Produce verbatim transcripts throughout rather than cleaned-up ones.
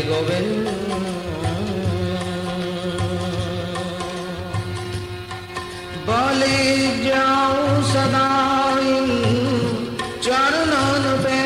गोविंद। बलि जाऊं सदा इन चरणन पे,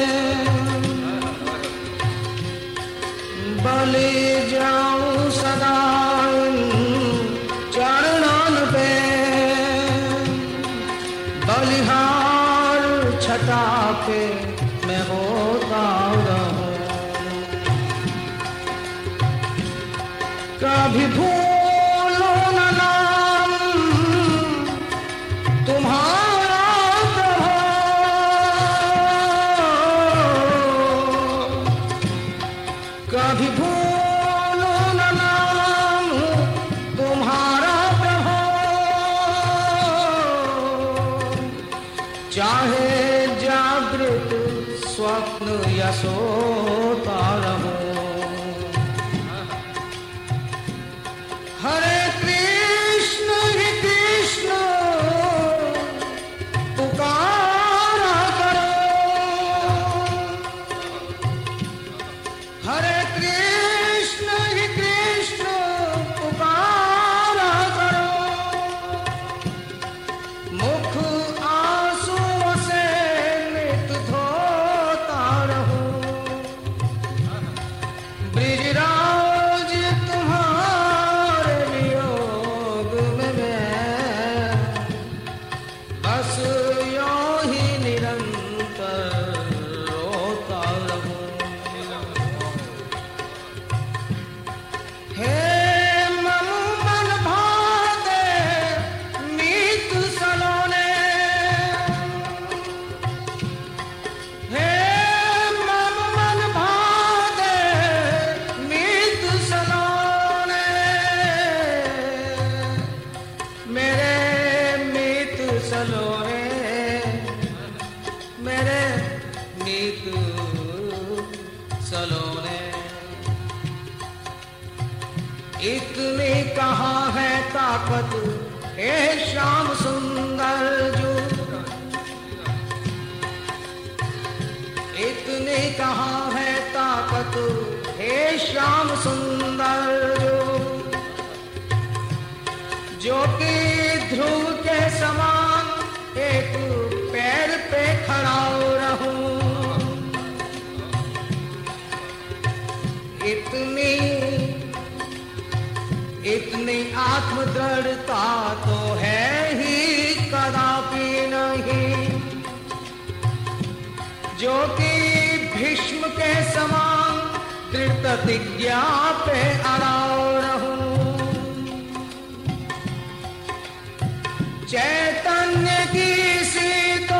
बलि जाऊं सदा इन चरणन पे, बलिहार छटा के मैं होता रहूं। कभी भूलो न नाम तुम्हारा प्रभु, कभी भूलो न नाम तुम्हारा प्रभु। चाहे जागृत स्वप्न या सोता रहूं। हरे कृष्ण हरे कृष्ण पुकारा करो, हरे कृष्ण हरे कृष्ण पुकारा करो। मुख आंसुओं से नित धोता रहूं। ब्रिजराज तुम्हारे वियोग में मैं बस यूं ही निरंतर रोता रहूं। हे मम मन भाते मीत सलोने, हे मम मन भाते मीत सलोने। मेरे मीत सलोने, मेरे मीत सलोने। इतनी कहाँ है ताकत हे श्याम सुंदर जो, इतनी कहाँ है ताकत हे श्याम सुंदर जो, जो कि ध्रुव के समान एक पैर पे खड़ा रहूं। इतनी इतनी आत्मदृढ़ता तो है ही कदापि नहीं, जो कि भीष्म के समान दृढ़ प्रतिज्ञा पे अड़ा रहूं। चैतन्य की सी तो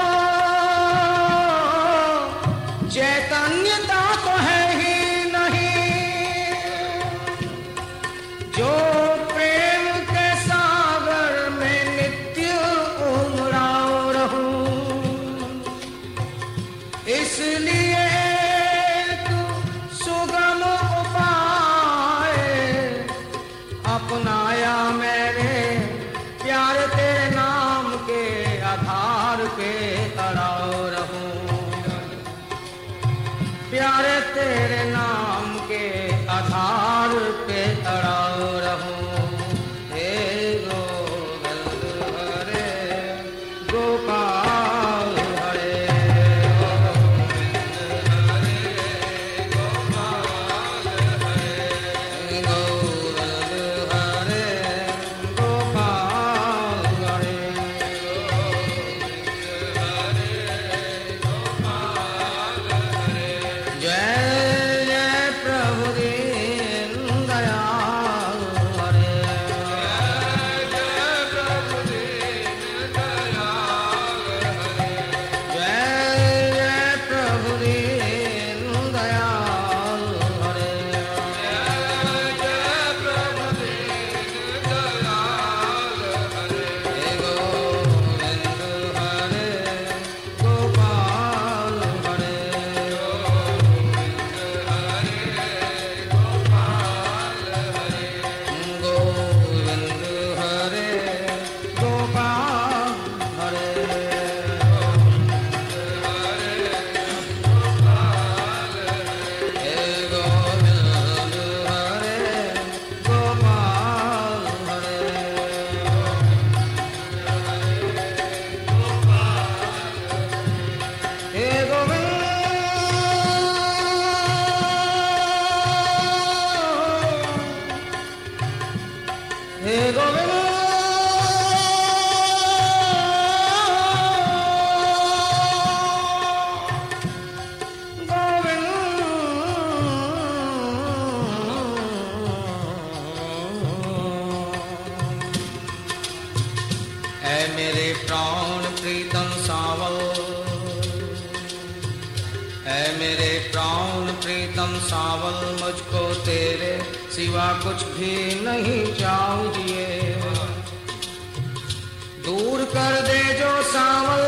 चैतन्यता तो है ही नहीं, जो प्रेम के सागर में नित्य उमड़ा रहूं। इसलिए एक सुगम उपाय अपनाया मैंने, प्यार तेरे नाम के आधार पे अड़ा रहूं। प्यारे तेरे नाम के आधार पे अड़ा रहूं। हे गोविंद हरे गोपाल हरे गोविंद। प्रीतम सावल, ऐ मेरे प्राण प्रीतम सावल, मुझको तेरे सिवा कुछ भी नहीं चाहिए। दूर कर दे जो सावल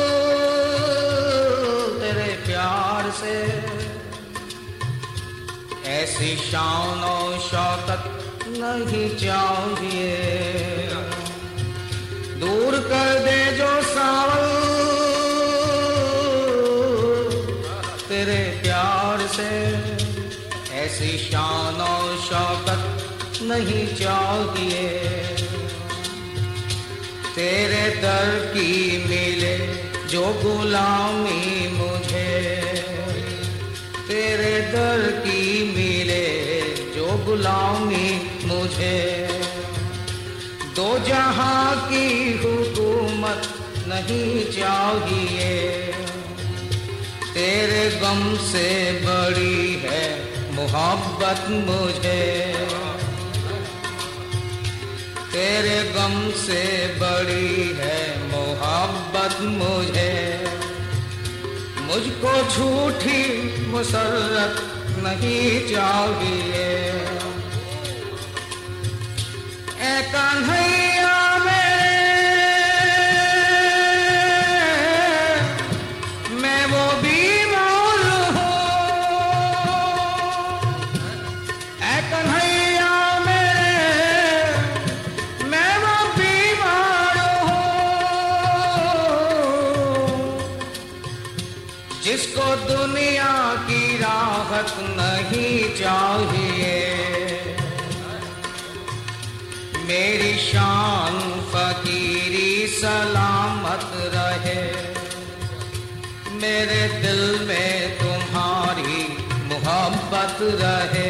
तेरे प्यार से, ऐसी शान और शौकत नहीं चाहिए। दूर कर दे जो सावल तेरे प्यार से, ऐसी शान और शौकत नहीं चाहिए। तेरे दर की मिले जो गुलामी मुझे, तेरे दर की मिले जो गुलामी मुझे। दो जहां की हुकूमत नहीं चाहिए, तेरे गम से बड़ी है मोहब्बत मुझे। तेरे गम से बड़ी है मोहब्बत मुझे। मुझको झूठी मुसर्रत नहीं चाहिए। ऐ कन्हैया मैं वो बीमार हूँ, ऐ कन्हैया मैं वो बीमार हूँ, जिसको दुनिया की राहत नहीं चाहिए। मेरी शान फकीरी सलामत रहे, मेरे दिल में तुम्हारी मोहब्बत रहे।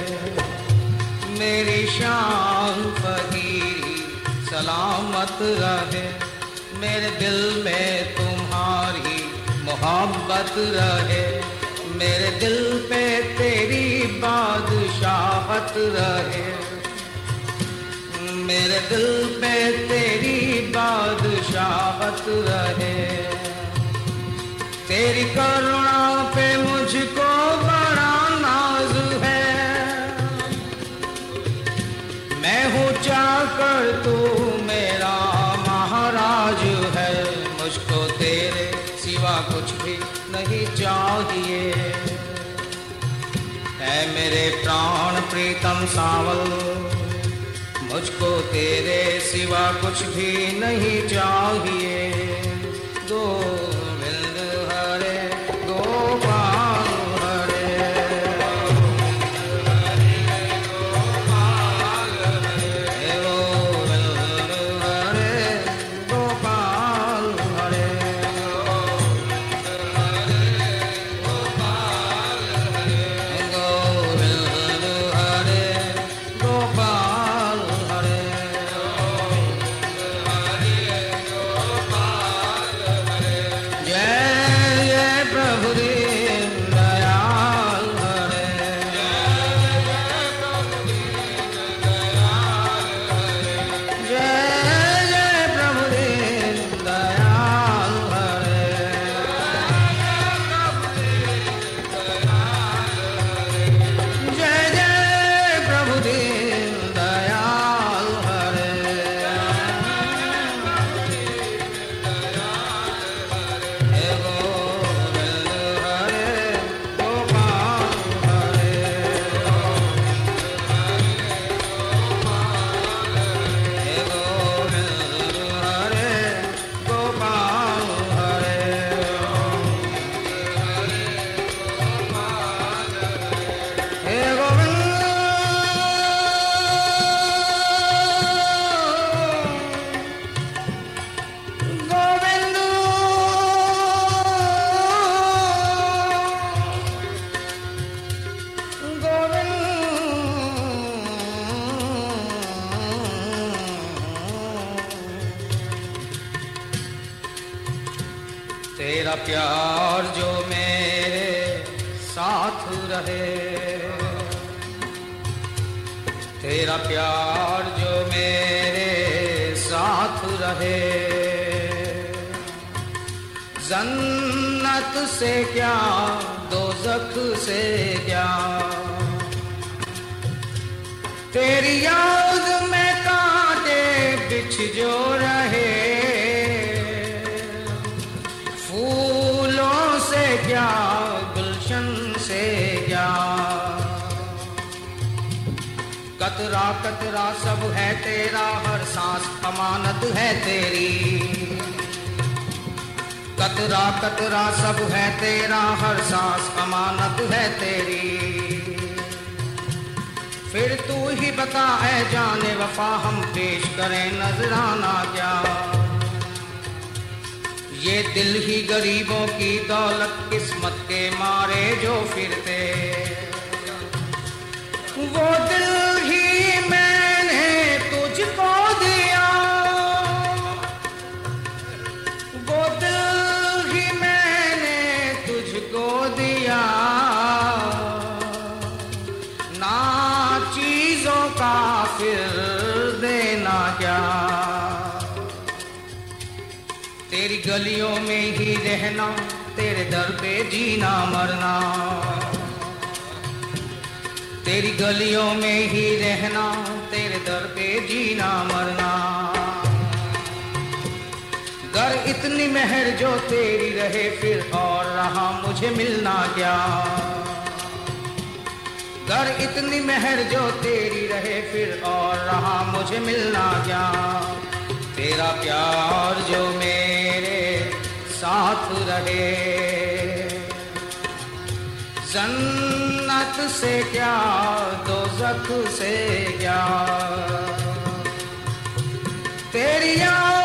मेरी शान फकीरी सलामत रहे, मेरे दिल में तुम्हारी मोहब्बत रहे। मेरे दिल पे तेरी बादशाहत रहे, मेरे दिल पे तेरी बादशाहत रहे। तेरी करुणा पे मुझको बड़ा नाज है, मैं हूँ चाकर तू मेरा महाराज है। मुझको तेरे सिवा कुछ भी नहीं चाहिए। ऐ मेरे प्राण प्रीतम सावल, मुझको तेरे सिवा कुछ भी नहीं चाहिए। गोविंद हरे गोपाल हरे, गोविंद हरे गोपाल हरे, गोविंद हरे गोपाल हरे। तेरा प्यार जो मेरे साथ रहे, तेरा प्यार जो मेरे साथ रहे, जन्नत से क्या दोज़ख से क्या, तेरी याद में कांटे बिछ जो रहे, फूलों से क्या गुलशन से क्या, कतरा कतरा सब है तेरा, हर सांस अमानत है तेरी, कतरा कतरा सब है तेरा, हर सांस अमानत है तेरी। फिर तू ही बता ऐ जाने वफा, हम पेश करें नजराना क्या, ये दिल ही गरीबों की दौलत किस्मत के मारे जो फिरते, वो दिल ही मैंने तुझको दिया, वो दिल ही मैंने तुझको दिया, ना चीजों का फिर देना क्या, तेरी गलियों में ही रहना, तेरे दर पे जीना मरना, तेरी गलियों में ही रहना, तेरे दर पे जीना मरना। गर इतनी मेहर जो तेरी रहे, फिर और रहा मुझे मिलना क्या, गर इतनी मेहर जो तेरी रहे, फिर और रहा मुझे मिलना क्या, तेरा प्यार जो मेरे साथ रहे, जन्नत से क्या दोज़ख से क्या, तेरी याद